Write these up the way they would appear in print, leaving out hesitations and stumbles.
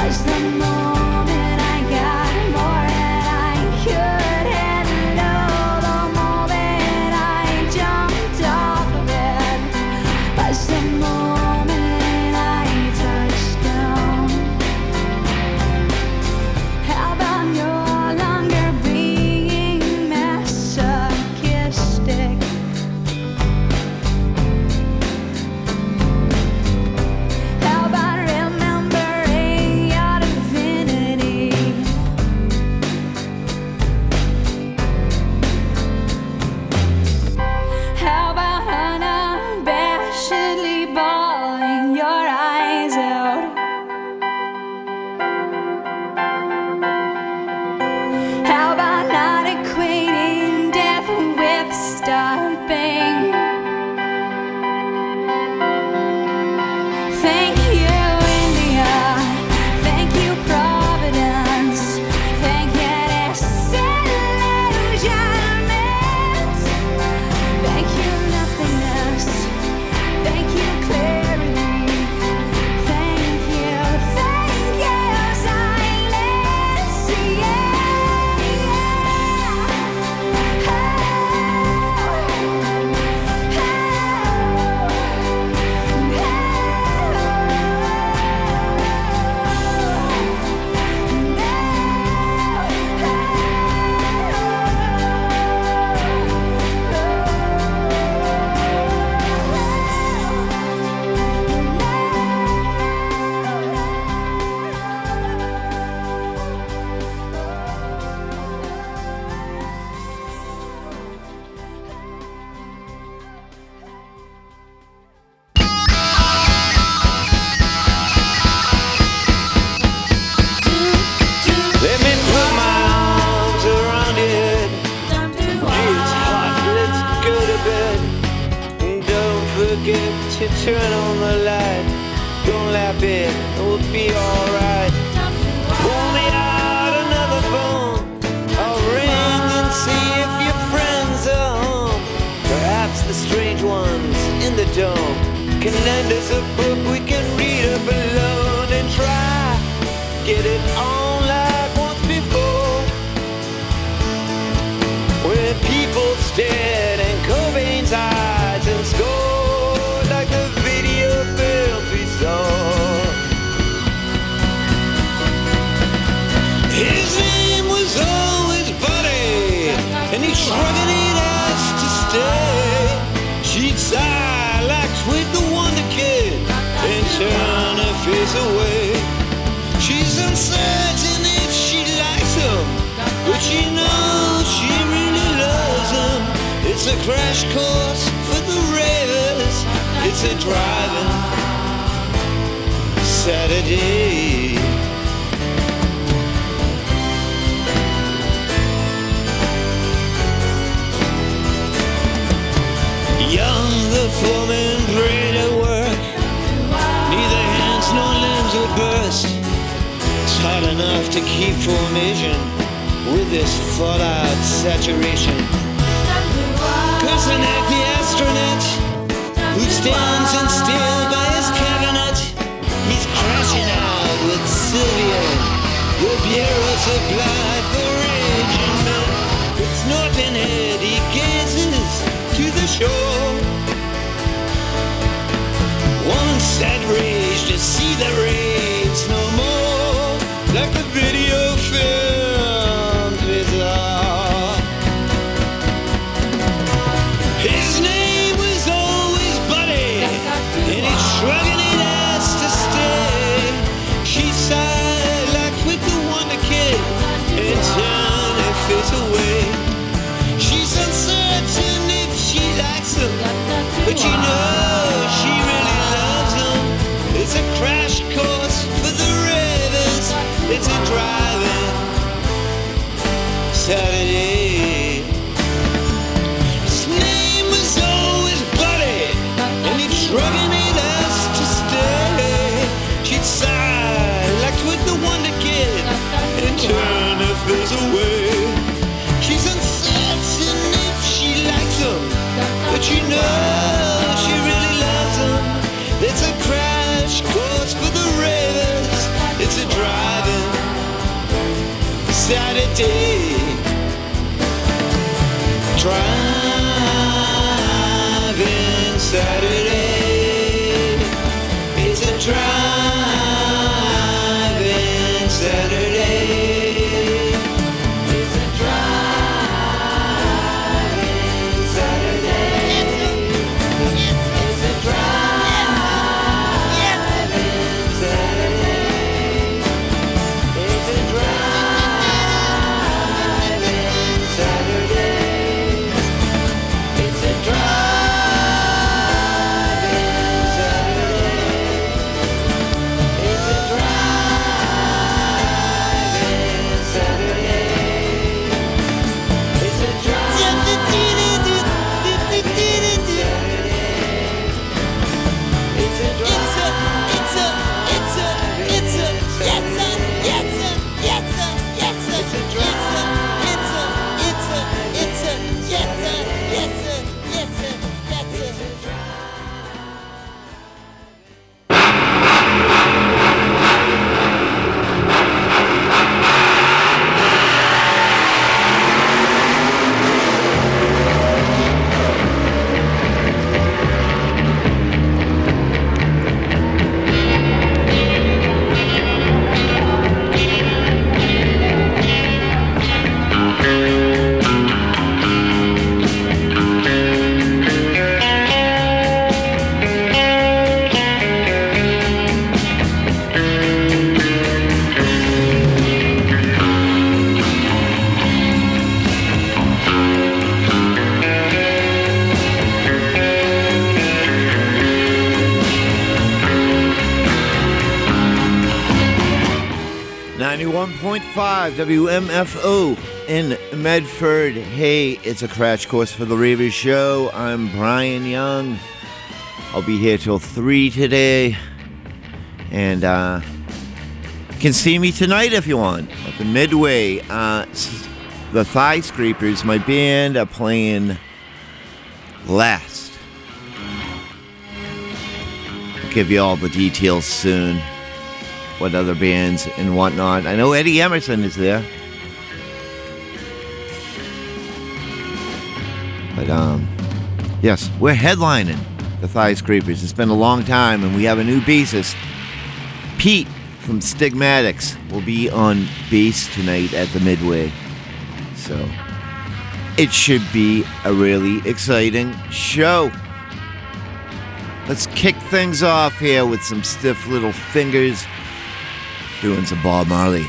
you turn on the light, don't laugh it, it'll be alright. Pull me out another phone, I'll ring and see if your friends are home. Perhaps the strange ones in the dome can lend us a book we can read up alone and try get it on like once before, where people stared in Cobain's eyes and scored like the video films we saw. His name was always Buddy, and he shrugged and he'd ask to stay. She'd sigh like Twig the Wonder Kid and turn her face away. She's uncertain if she likes him, but she knows she really loves him. It's a crash course for the ravers, it's a driving Saturday. Young, the foreman prayed at work, neither hands nor limbs would burst. It's hard enough to keep formation with this fallout saturation. Kosanek, the astronaut, who stands in still by his cabinet, he's crashing out with Sylvia, the bureau supplied for raging men. With snorting head, he gazes to the shore. Once had rage to see the raves no more, like the video films we saw. His name was always Buddy, and he'd shrug and he'd ask to stay. She sighed like Twig the Wonder Kid and turned her face away. She's uncertain if she likes him, but she knows she really loves him. It's a crash course for the ravers, it's a drive Saturday. Driving Saturday. It's a driving Saturday. It's a driving Saturday. It's a driving Saturday. It's a driving Saturday. It's a driving Saturday. It's a driving Saturday. It's a .5 WMFO in Medford. Hey, it's a crash course for the Ravers show. I'm Brian Young. I'll be here till 3 today. And you can see me tonight if you want at the Midway. The Thigh Scrapers, my band, are playing last. I'll give you all the details soon. What other bands and whatnot. I know Eddie Emerson is there. But, yes, we're headlining the Thigh Scrapers. It's been a long time, and we have a new bassist. Pete from Stigmatics will be on bass tonight at the Midway. So, it should be a really exciting show. Let's kick things off here with some Stiff Little Fingers. Doing some Bob Marley.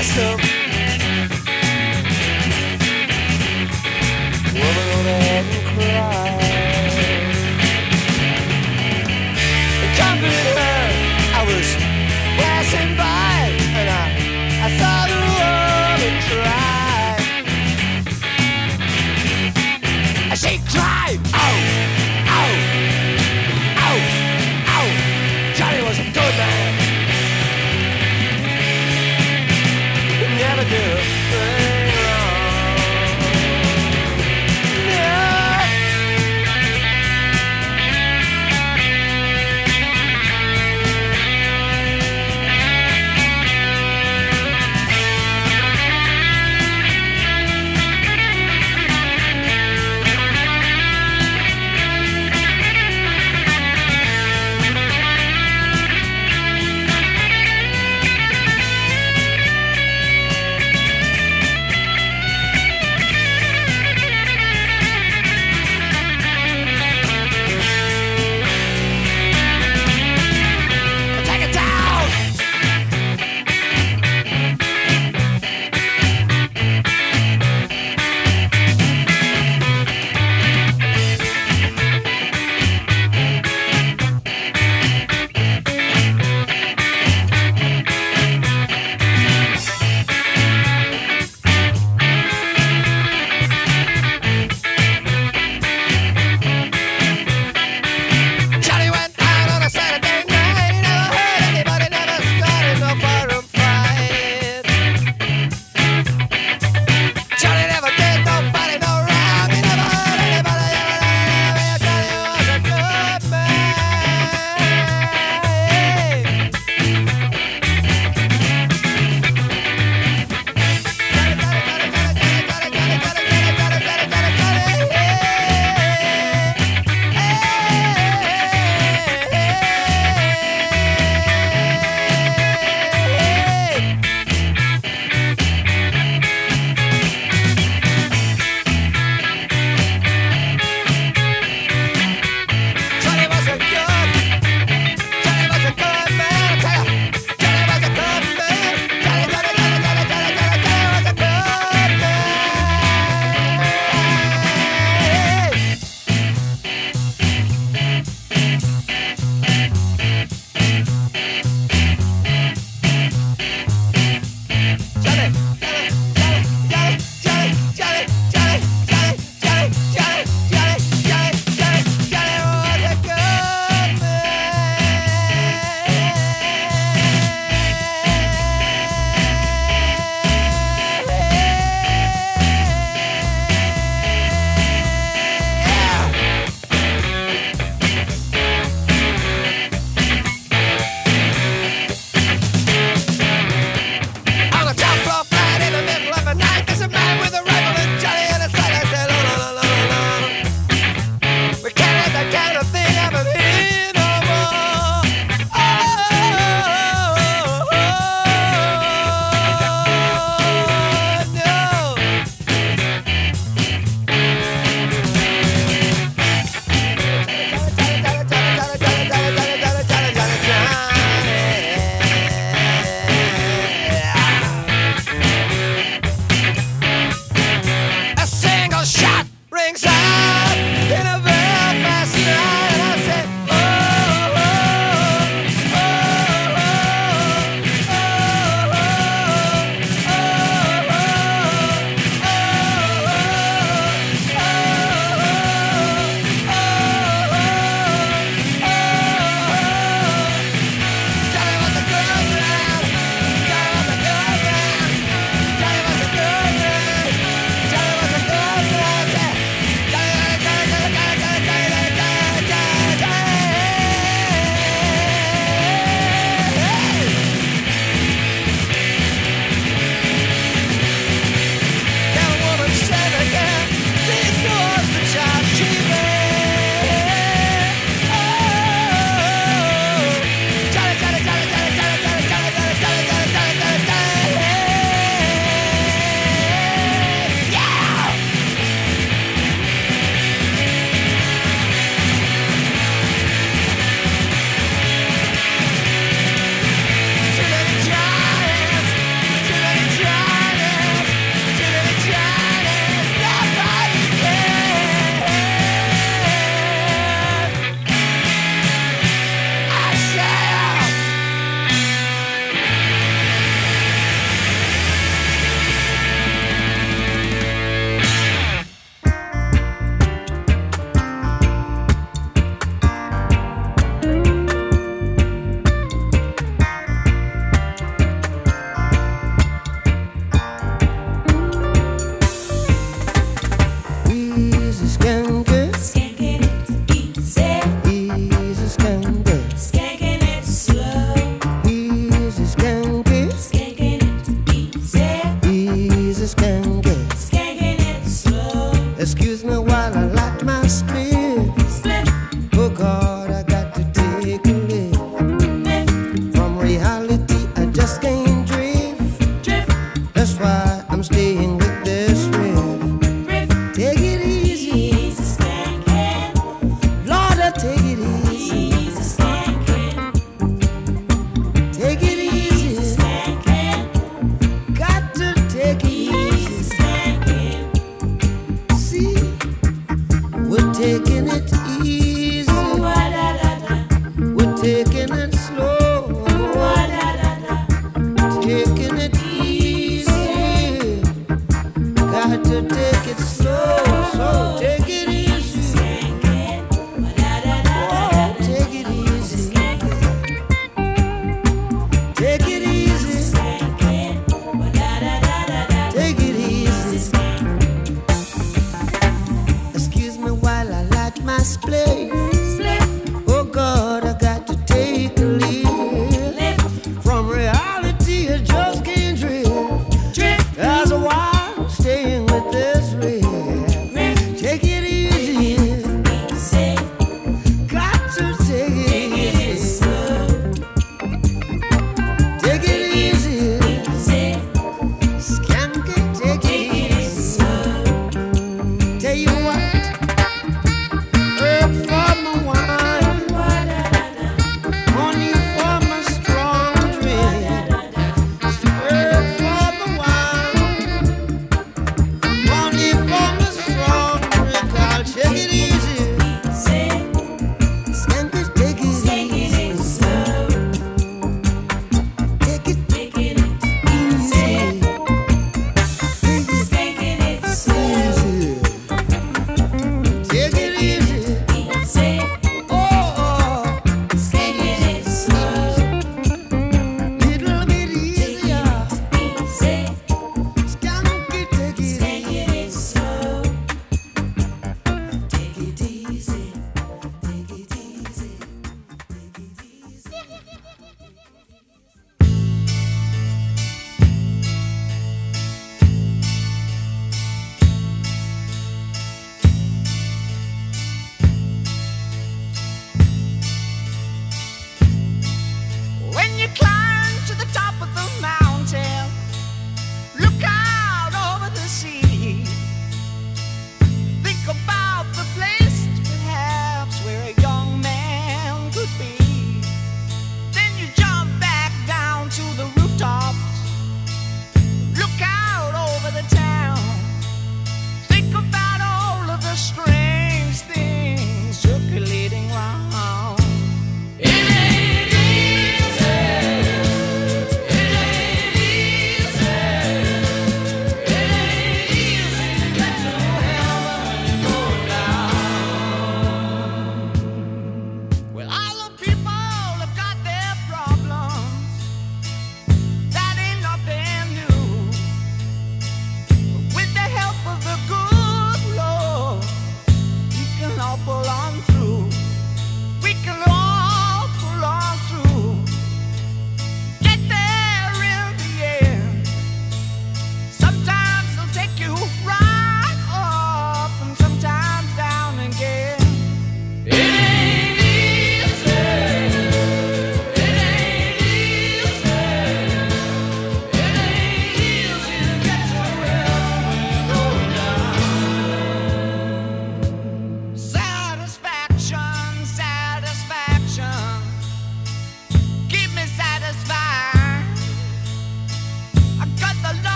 system. Woman, go ahead and cry. And comfort her. I was passing by, and I saw the woman cry. And she cried, oh, oh, oh, oh. Johnny was a good man. He never did a thing wrong. Yeah.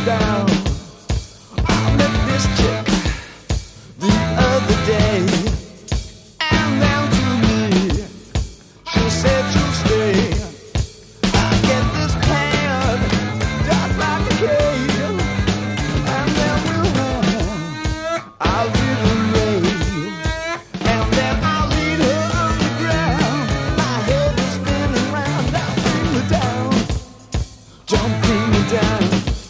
down. I met this chick the other day, and then to me she said she'll stay. I get this pan just like a cave, and then we'll have our little rave, and then I'll lead her underground. My head is spinning round. Now bring me down, don't bring me down.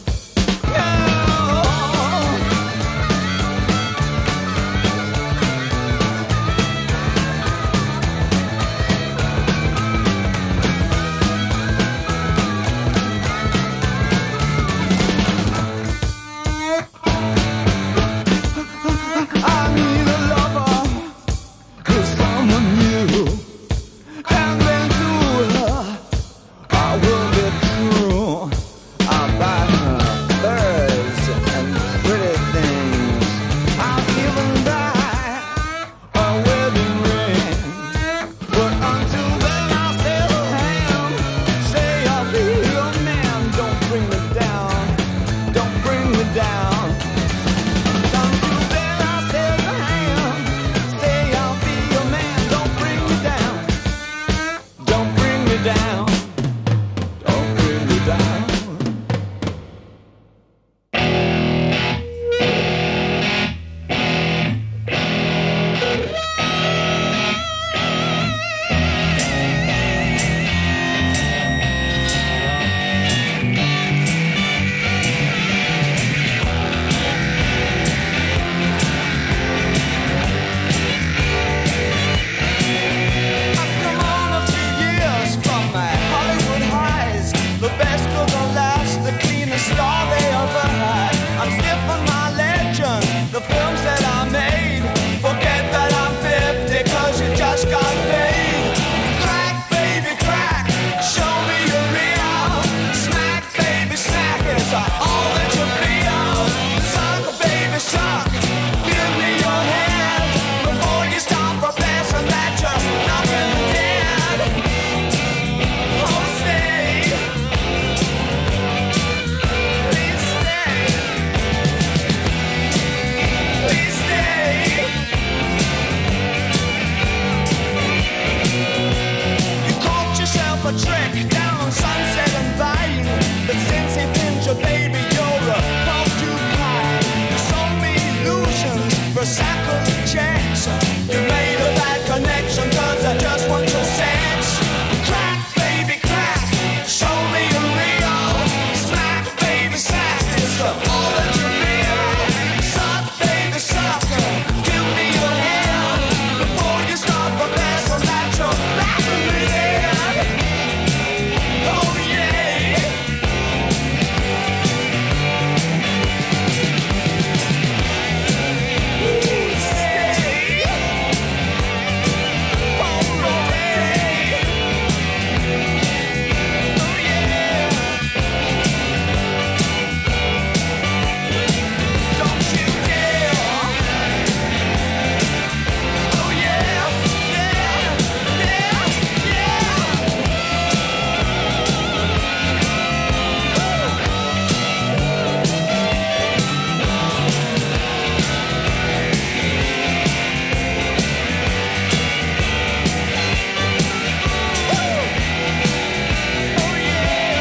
I need a lover, 'cause someone new, and then to her I will be true. I'll buy her birds and pretty things. I'll even buy a wedding ring. But until then I'll still hang. Say I'll be your man. Don't bring me down, don't bring me down. Until then I'll still hang. Say I'll be your man. Don't bring me down, don't bring me down, don't bring me down. I've come on a few years from my Hollywood highs, the best of the last, the cleanest star they ever had. I'm stiff on my legend, the films that I made. Forget that I'm 50, 'cause you just got paid. Crack, baby, crack, show me you're real. Smack, baby, smack, is all that you feel. Suck, baby, suck, give me your hand before you start professing that you're nothing dead. Oh, stay, please stay, please stay. You caught yourself a trick down on Sunset and Vine, but since he pinned your baby, you're a porcupine. You sold me illusions for sackles of checks. You made a bad connection 'cause I just want your sex. Crack, baby, crack, show me you're real. Smack, baby, smack, it's all that you feel. Suck, baby, suck, give me your hand before you start professing that you're back in the head. Oh yeah. Stay for a day. Oh yeah. Don't you dare. Oh yeah, yeah, yeah, yeah. Oh yeah.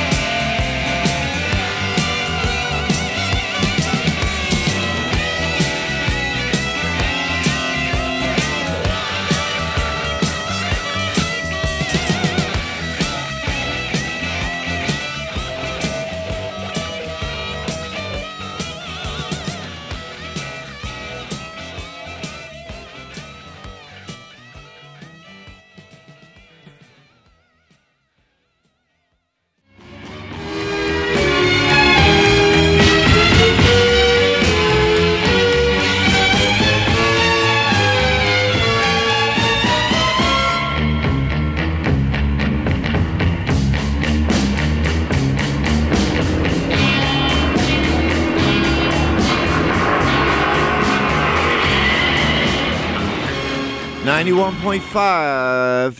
.5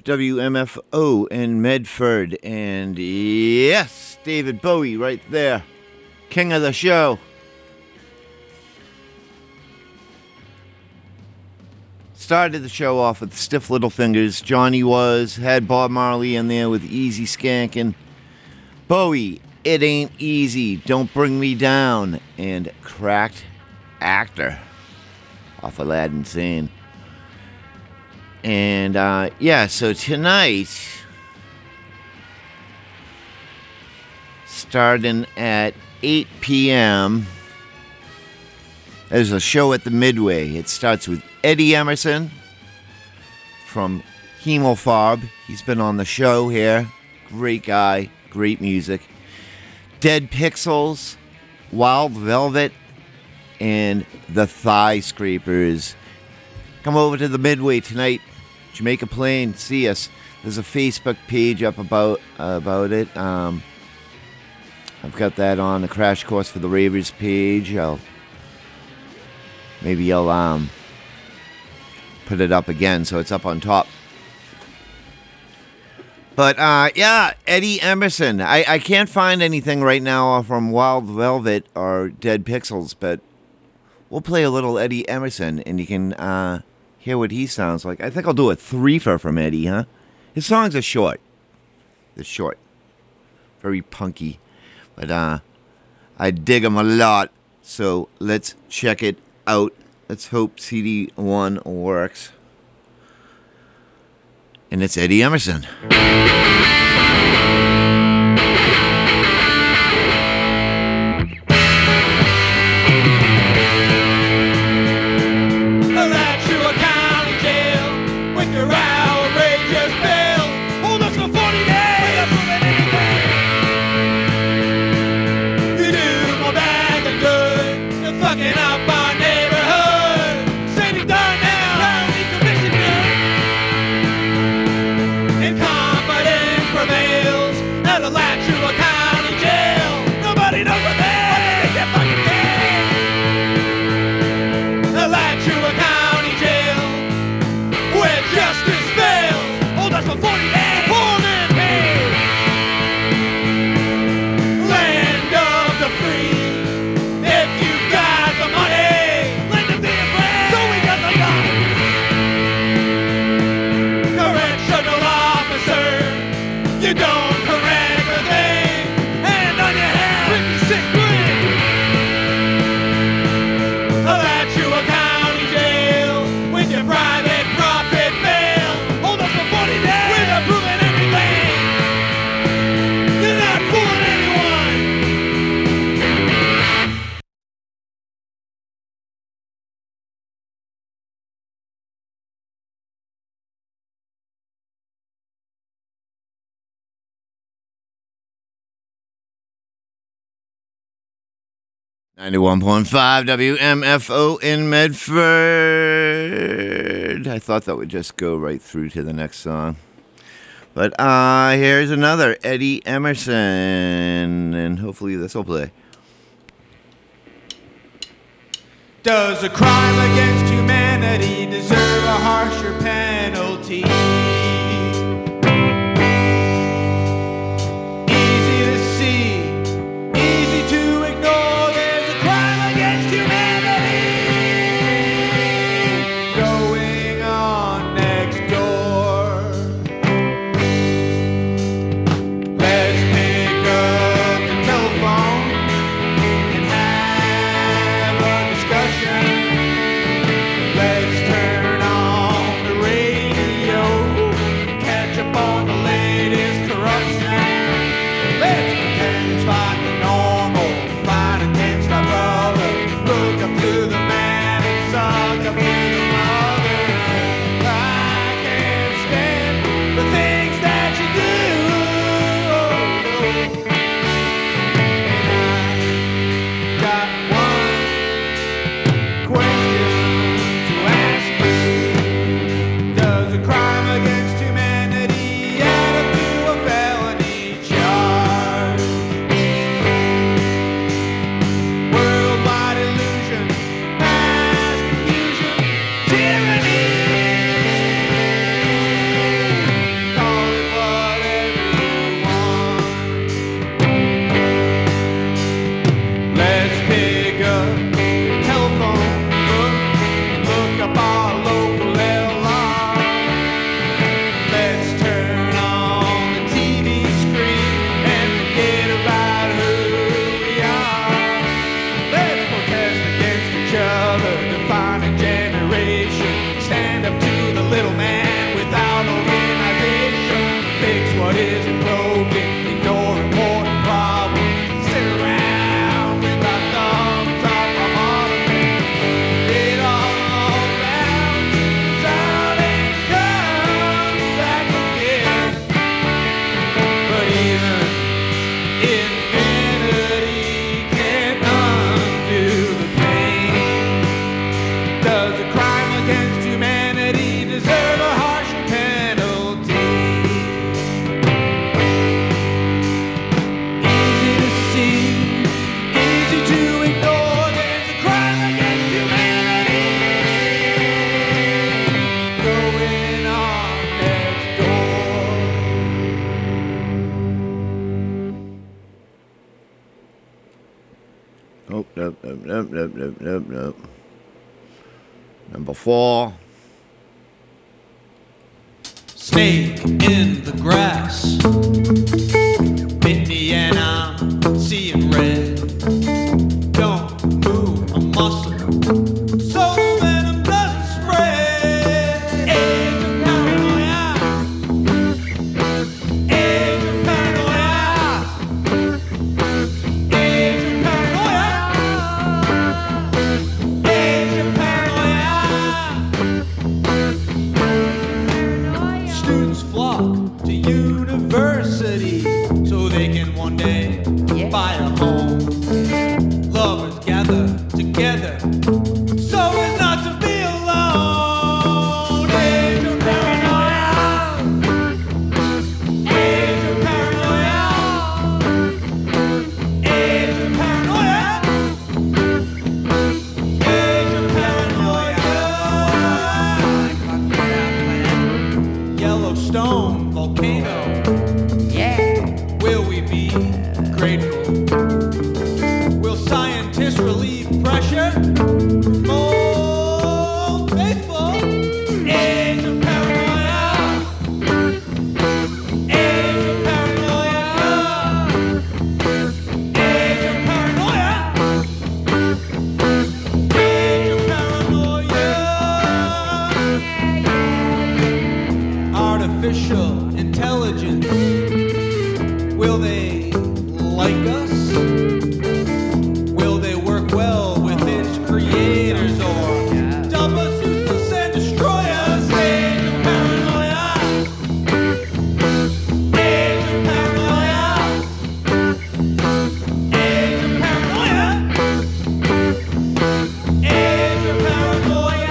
WMFO in Medford. And yes, David Bowie right there. king of the show. Started the show off with Stiff Little Fingers. Johnny Was, had Bob Marley in there with Easy Skankin'. Bowie, It Ain't Easy, Don't Bring Me Down. And Cracked Actor off Aladdin Sane. And so tonight, starting at 8 p.m., there's a show at the Midway. It starts with Eddie Emerson from Hemophob. He's been on the show here. Great guy, great music. Dead Pixels, Wild Velvet, and the Thigh Scrapers. Come over to the Midway tonight, Jamaica Plain. See us. There's a Facebook page up about it. I've got that on the Crash Course for the Ravers page. Maybe I'll put it up again so it's up on top. But Eddie Emerson. I can't find anything right now from Wild Velvet or Dead Pixels, but we'll play a little Eddie Emerson and you can hear what he sounds like. I think I'll do a threefer from Eddie, huh? His songs are short. They're short. Very punky. But I dig them a lot. So let's check it out. Let's hope CD1 works. And it's Eddie Emerson. Alachua County Jail with your outrageous bills. Hold us for 40 days without proving anything. You do more bad than good. You're fucking up our neighborhood. Said it's done now. Roundly commission you. Incompetence prevails at Alachua County Jail. Nobody knows what they get fucking dead. Alachua County Jail, where justice fails. Hold us for 40 days. Born and paid. Land of the free. If you've got the money, lend it to your friends. So we got the guns. Correctional officer, you don't correct a thing. Hand on your head, 56 quid. Alachua County Jail with your private profit bail. Hold us for 40 days without proving anything. You're not fooling anyone. .5 WMFO in Medford. I thought that would just go right through to the next song. But here's another Eddie Emerson, and hopefully this will play. Does a crime against humanity deserve a harsher penalty? Easy to see, easy to ignore. There's a crime against humanity going on next door. Let's pick up the telephone and have a discussion. Nope, nope, nope, nope, nope, nope, nope, nope. Number 4. Snake in the grass. Indiana, seeing red. Don't move a muscle, so venom doesn't spread. Age of paranoia. Age of paranoia. Age of paranoia. Age of paranoia. Students flock to university so they can one day buy a home. Lovers gather together so as not to be alone. Age of paranoia. Age of paranoia. Age of paranoia. Age of paranoia. Yellowstone volcano. Will we be grateful? Will scientists relieve pressure? More faithful. Age of paranoia. Age of paranoia. Age of paranoia. Age of paranoia. Artificial intelligence. Will they like us? Will they work well with its creators or dump us useless and destroy us? Age of paranoia. Age of paranoia. Age of paranoia. Age of paranoia.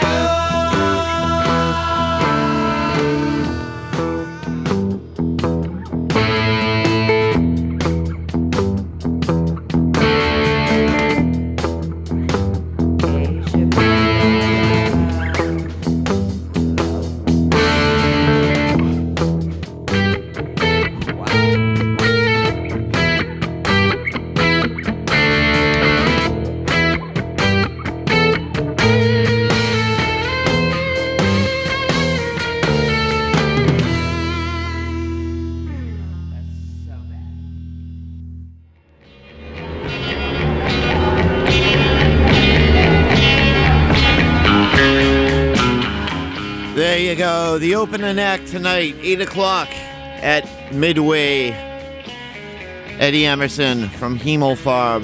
There you go. The opening act tonight, 8 o'clock at Midway. Eddie Emerson from Hemophobe.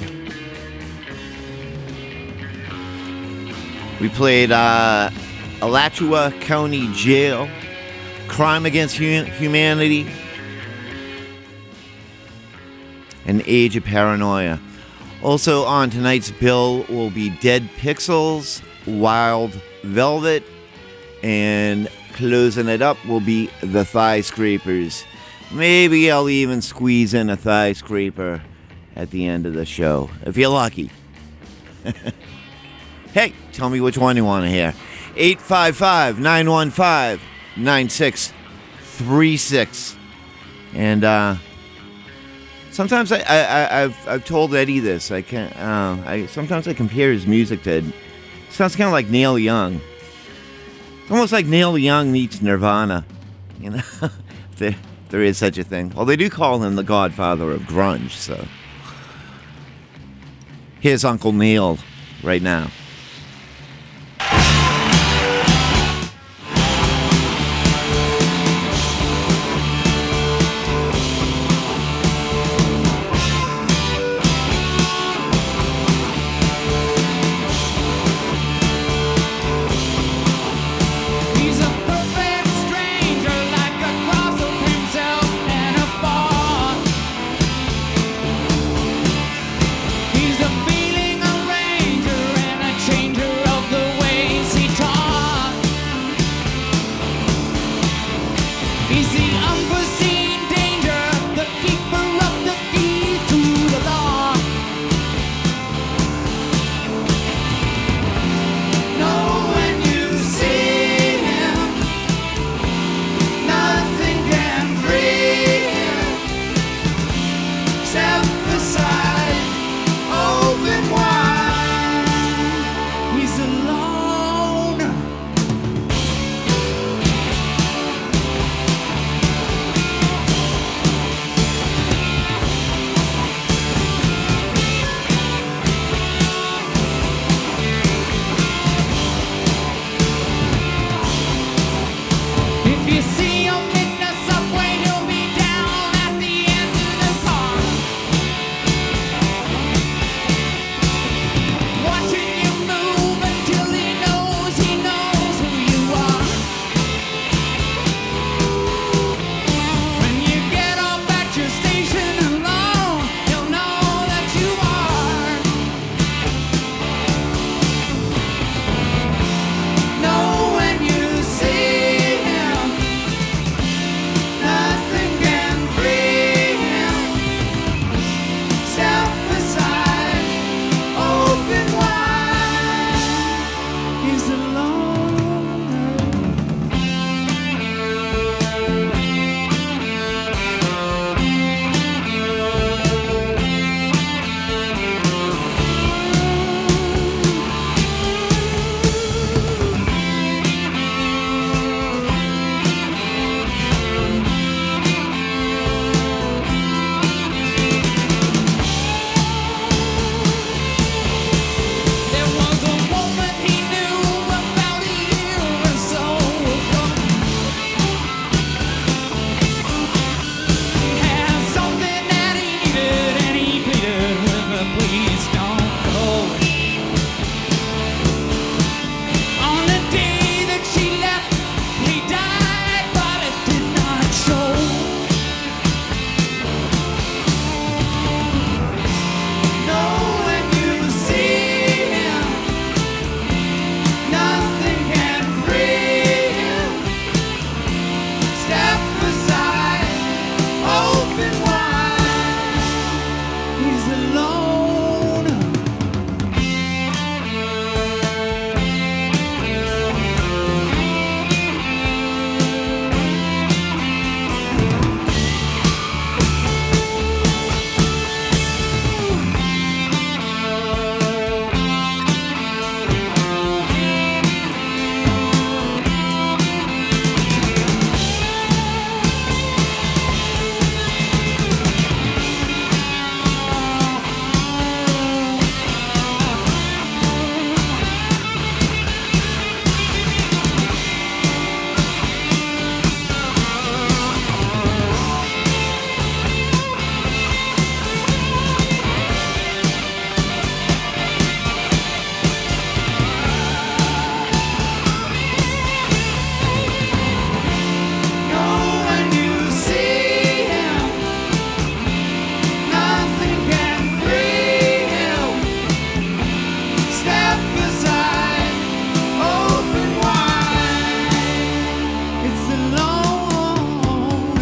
We played Alachua County Jail, Crime Against Humanity, and Age of Paranoia. Also on tonight's bill will be Dead Pixels, Wild Velvet, and closing it up will be the Thigh Scrapers. Maybe I'll even squeeze in a Thigh Scraper at the end of the show, if you're lucky. Hey, tell me which one you want to hear. 855-915-9636. And sometimes I've told Eddie this. Sometimes I compare his music to. It sounds kind of like Neil Young. It's almost like Neil Young meets Nirvana, you know. there is such a thing. Well, they do call him the godfather of grunge. So here's Uncle Neil right now. He's a feeling a ranger and a Step aside, open wide. It's alone.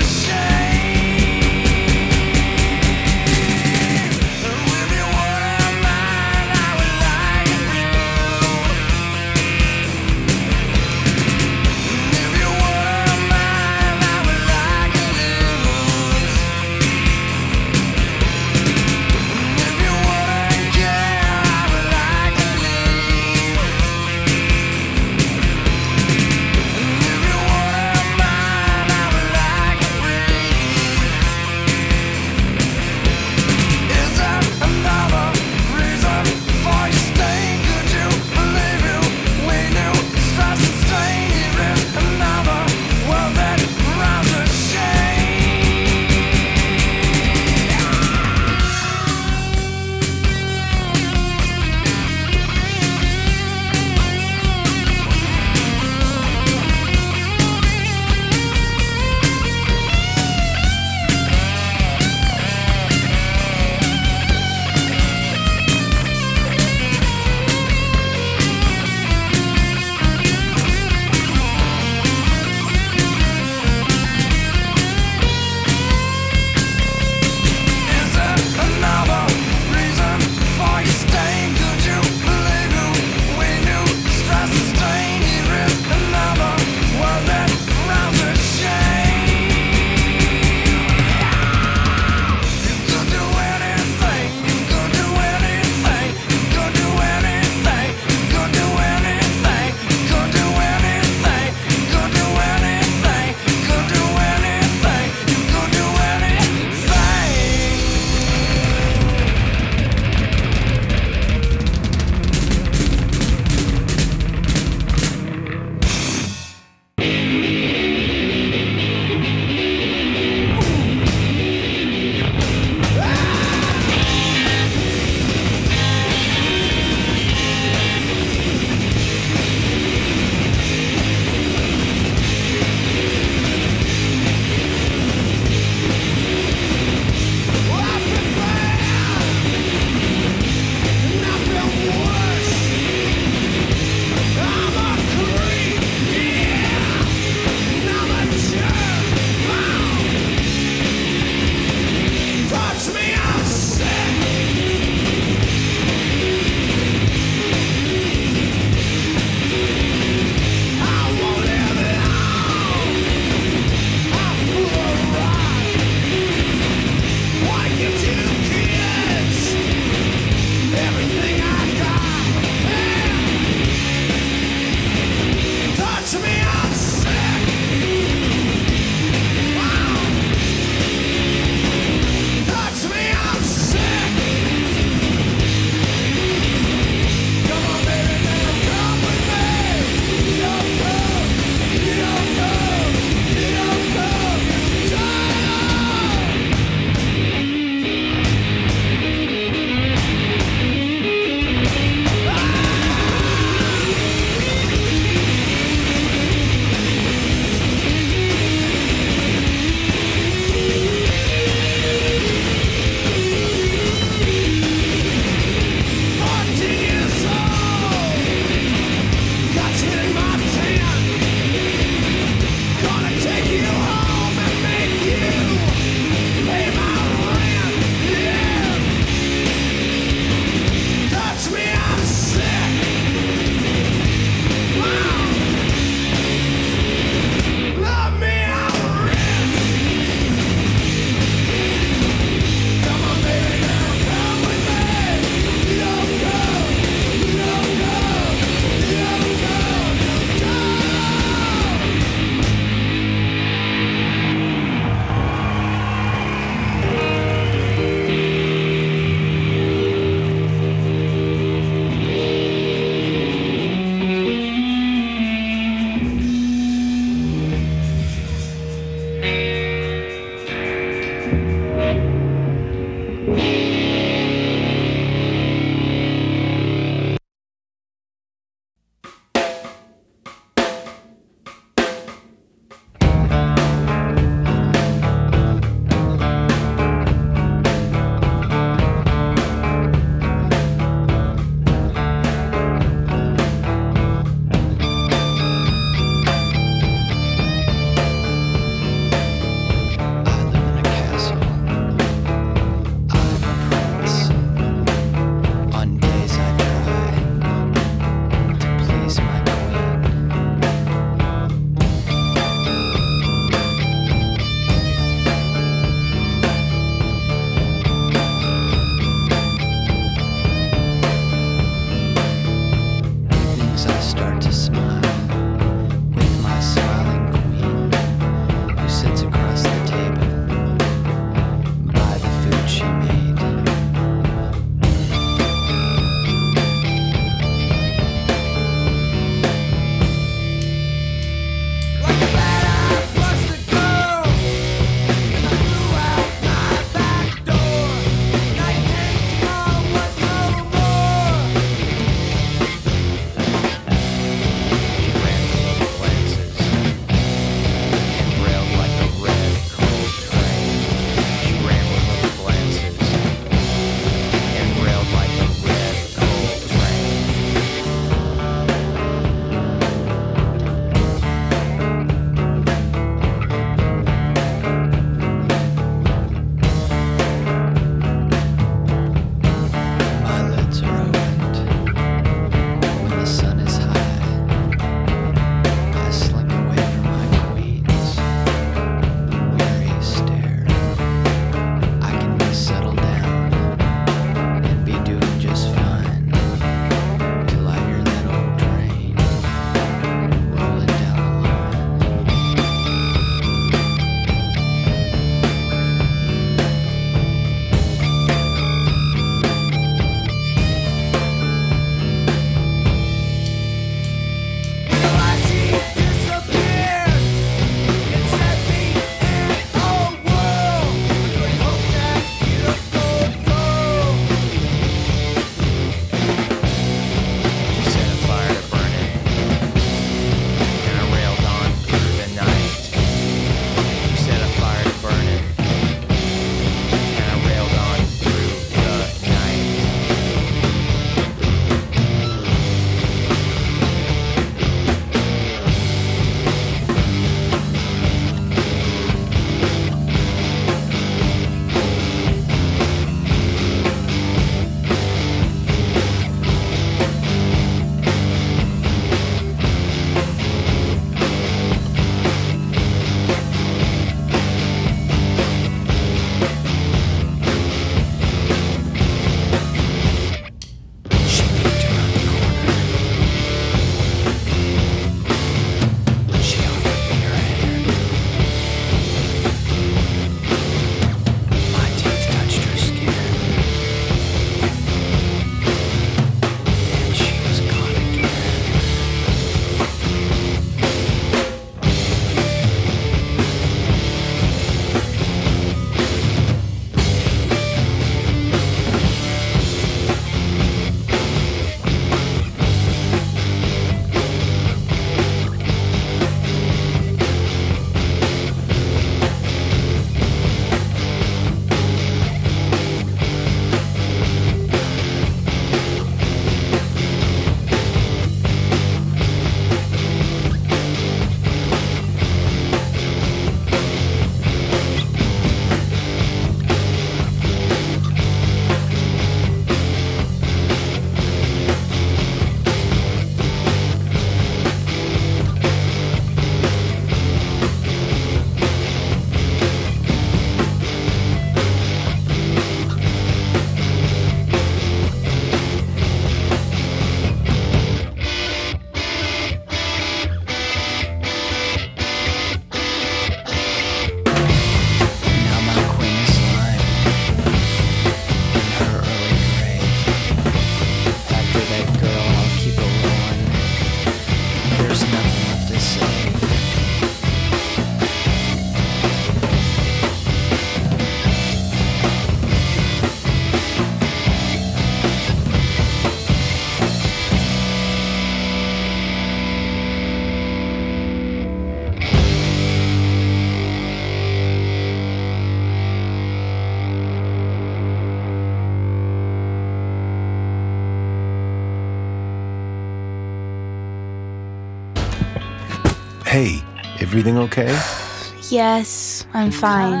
Hey, everything okay? Yes, I'm fine.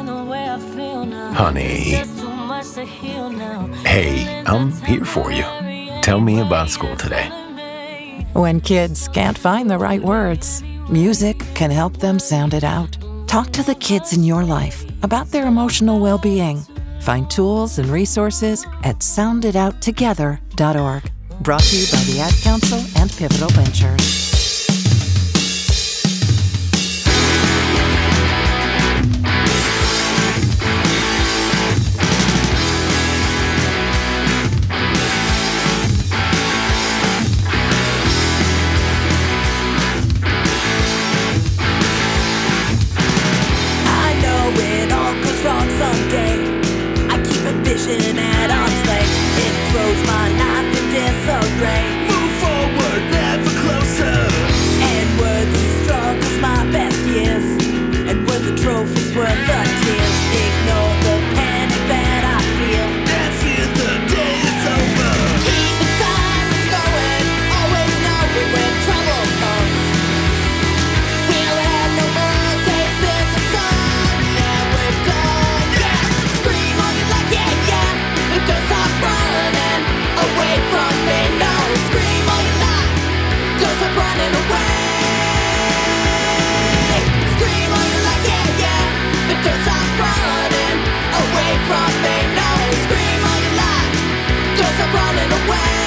Honey. Hey, I'm here for you. Tell me about school today. When kids can't find the right words, music can help them sound it out. Talk to the kids in your life about their emotional well-being. Find tools and resources at sounditouttogether.org. Brought to you by the Ad Council and Pivotal Ventures. At arm's length, it throws my life in disarray. Move forward, never closer. And were these struggles my best years? And were the trophies worth the tears? Ignore the panic that I feel and fear the day it's over. Keep the sirens going, always knowing when trouble comes. We'll have no more days in the sun. Yeah, we're done. Yeah, scream all you like, yeah. Don't stop running away from me, no. Scream all you like, don't stop running away. Scream all you like, yeah. But don't stop running away from me, no. Scream all you like, don't stop running away.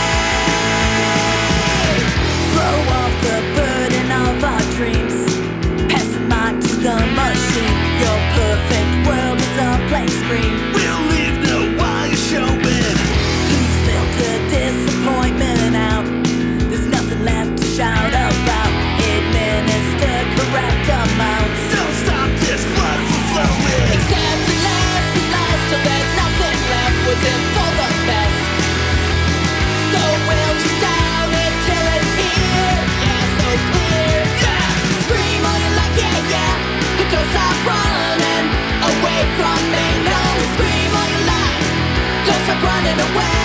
Throw off the burden of our dreams, pass the mic to the machine. Your perfect world is a blank screen. We'll leave no wire showing. Please filter disappointment out. There's nothing left to shout about. Administer correct amounts. Don't stop this blood from flowing. Accept the last and last till there's nothing left. Was it for the best? So we'll just doubt it till it's here. Yeah, so clear. Yeah, scream all you like, yeah. But don't stop running away from me, no. Scream all you like, don't stop running away.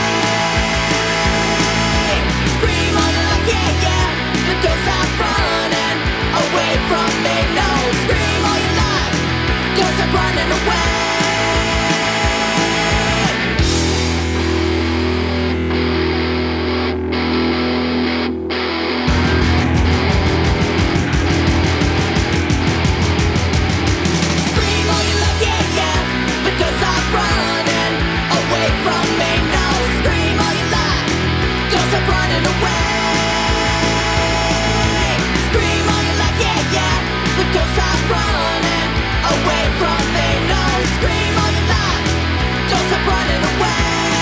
Scream all you like, yeah. But don't stop running away from me, no. Scream all you like, don't stop running away. From me, no. Scream all you like, don't stop running away. Scream all you like, yeah. But don't stop running away from me, no. Scream all you like, don't stop running away.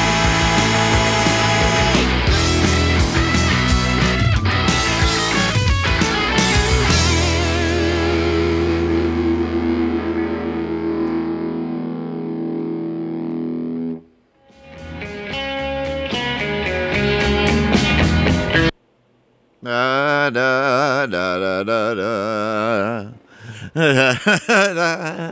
Da, da, da, da, da, da.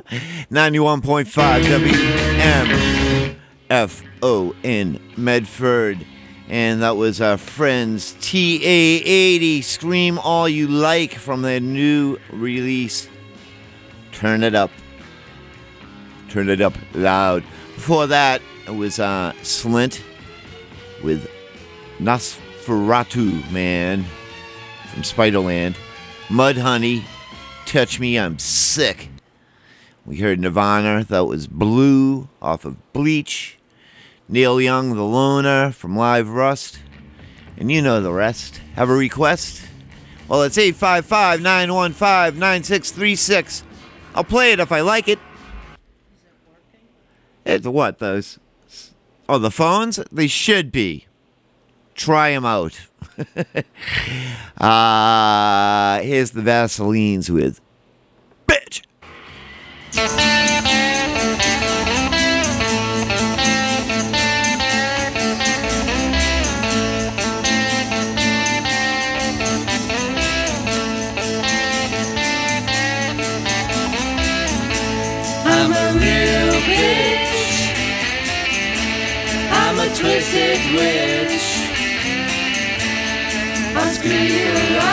91.5 WMFO Medford. And that was our friends TA80, Scream All You Like, from their new release, Turn It Up. Turn It Up Loud. Before that, it was Slint with Nosferatu, man, from Spiderland. Mudhoney, Touch Me, I'm Sick. We heard Nirvana, that was Blue, off of Bleach. Neil Young, The Loner, from Live Rust. And you know the rest. Have a request? Well, it's 855-915-9636. I'll play it if I like it. It's what, those? Oh, the phones? They should be. Try them out. Here's the Vaselines with Bitch. I'm a real bitch. I'm a twisted witch. I'll screw you